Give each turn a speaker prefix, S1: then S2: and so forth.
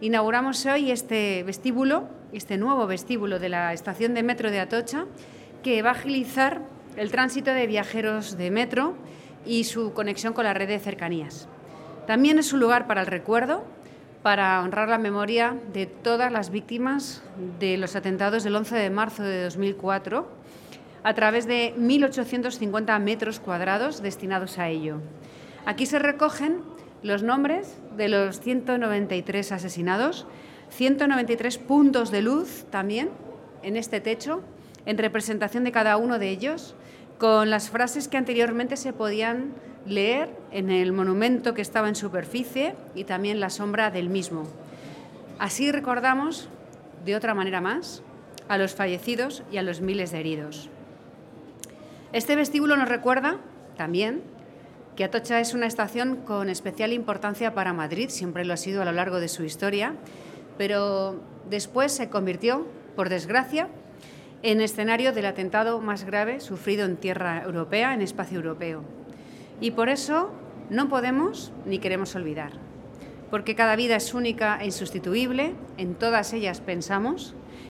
S1: Inauguramos hoy este vestíbulo, este nuevo vestíbulo de la estación de metro de Atocha, que va a agilizar el tránsito de viajeros de metro y su conexión con la red de cercanías. También es un lugar para el recuerdo, para honrar la memoria de todas las víctimas de los atentados del 11 de marzo de 2004, a través de 1.850 metros cuadrados destinados a ello. Aquí se recogen los nombres de los 193 asesinados, 193 puntos de luz también en este techo, en representación de cada uno de ellos, con las frases que anteriormente se podían leer en el monumento que estaba en superficie y también la sombra del mismo. Así recordamos, de otra manera más, a los fallecidos y a los miles de heridos. Este vestíbulo nos recuerda también que Atocha es una estación con especial importancia para Madrid, siempre lo ha sido a lo largo de su historia, pero después se convirtió, por desgracia, en escenario del atentado más grave sufrido en tierra europea, en espacio europeo. Y por eso no podemos ni queremos olvidar, porque cada vida es única e insustituible, en todas ellas pensamos,